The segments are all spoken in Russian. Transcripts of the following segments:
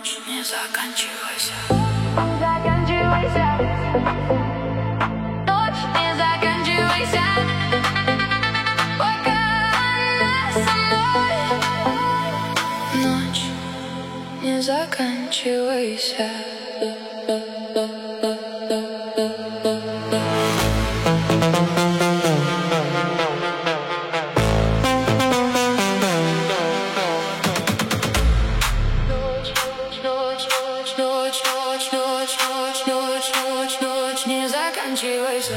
Ночь, не заканчивайся. Заканчивайся. Ночь, не заканчивайся. Пока она со мной. Ночь, не заканчивайся. Ночь, не заканчивайся.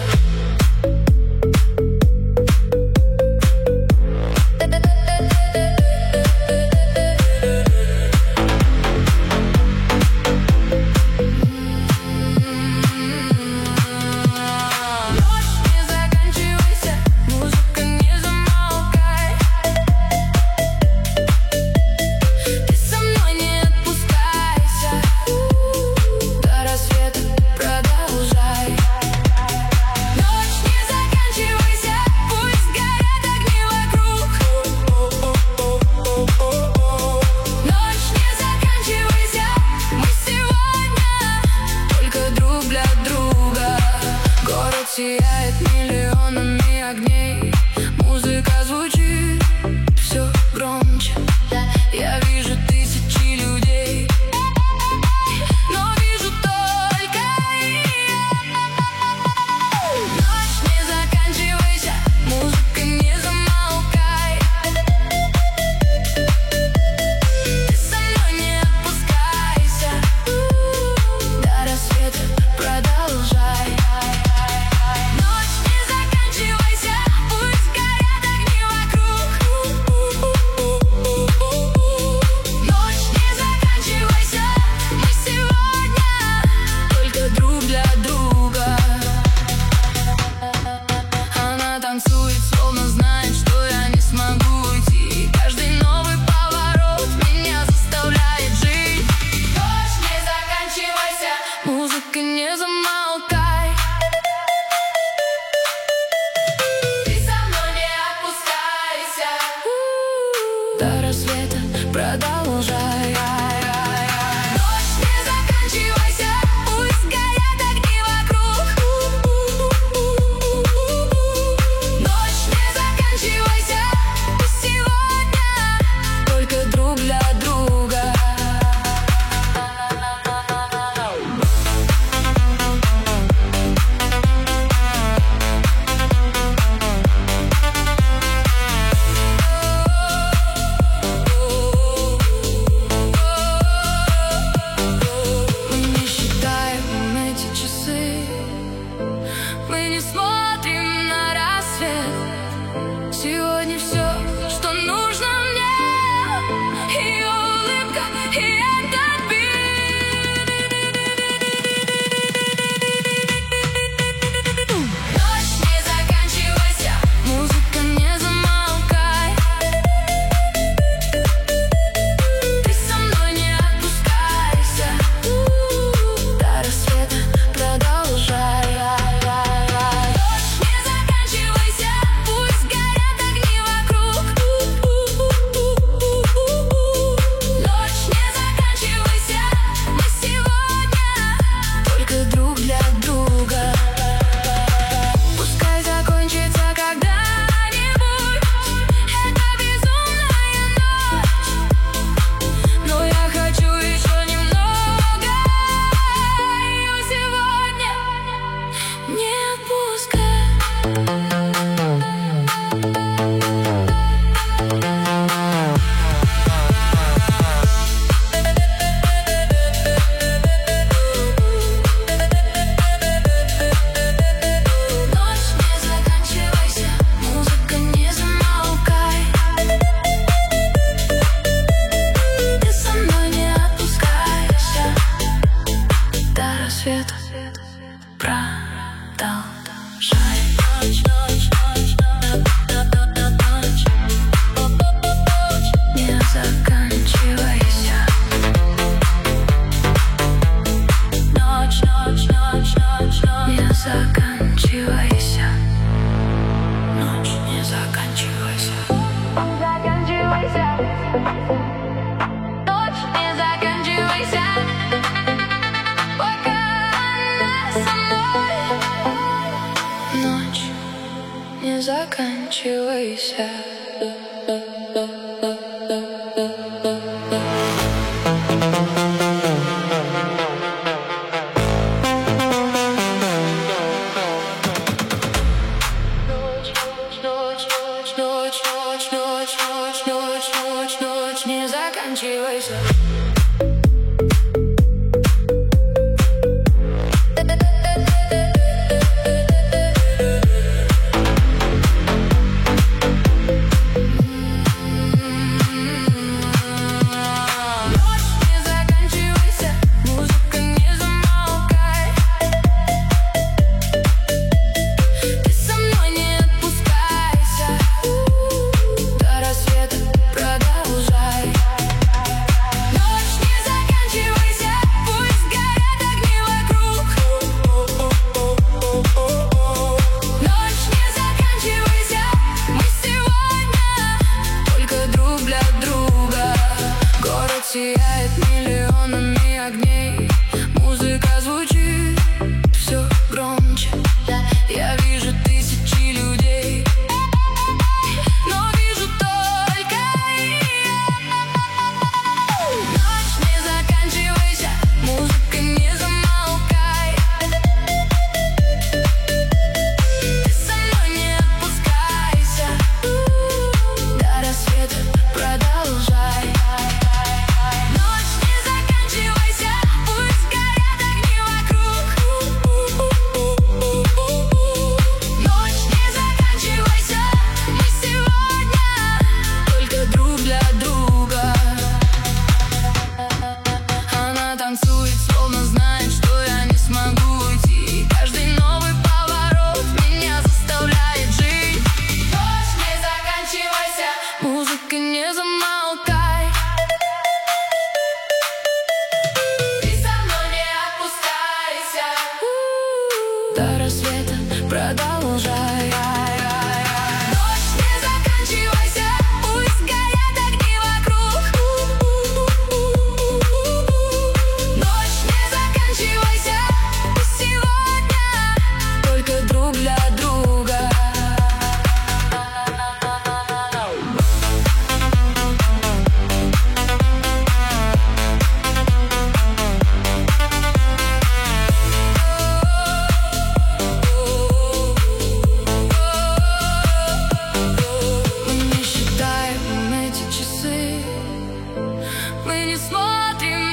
Сияет миллионами огней, музыка звучит все громче. Я вижу тысячи людей, но вижу только ее. Ночь, не заканчивайся, музыка, не замолкай. Ты со мной не отпускайся, до рассвета продолжай. Танцует, словно знает, что я не смогу уйти. Каждый новый поворот меня заставляет жить. Ночь, не заканчивайся, музыка, не замолкай. Ты со мной не отпускайся, до рассвета продолжай. Ночь, не заканчивайся, пусть горят огни вокруг. Мы не смотрим на рассвет. Сегодня все, что нужно мне, ее улыбка и этот бит. Ночь, не заканчивайся, музыка, не замолкай. Ты со мной не отпускайся, до рассвета продолжай. Заканчивайся, ночь, не заканчивайся. Заканчивайся, ночь, не заканчивайся. заканчивайся. Ночь, не заканчивайся. Сияет миллионами огней, музыка звучит все громче. Я вижу тысячи людей, но вижу только ее. Ночь, не заканчивайся, музыка, не замолкай. Ты со мной не отпускайся, до рассвета продолжай. Танцует, словно знает, что я не смогу уйти. Каждый новый поворот меня заставляет жить. Ночь, не заканчивайся, музыка, не замолкай. Ты со мной не отпускайся, до рассвета продолжай. Ночь, не заканчивайся, пусть горят огни вокруг. Друг для друга. Мы не считаем эти часы, мы не смотрим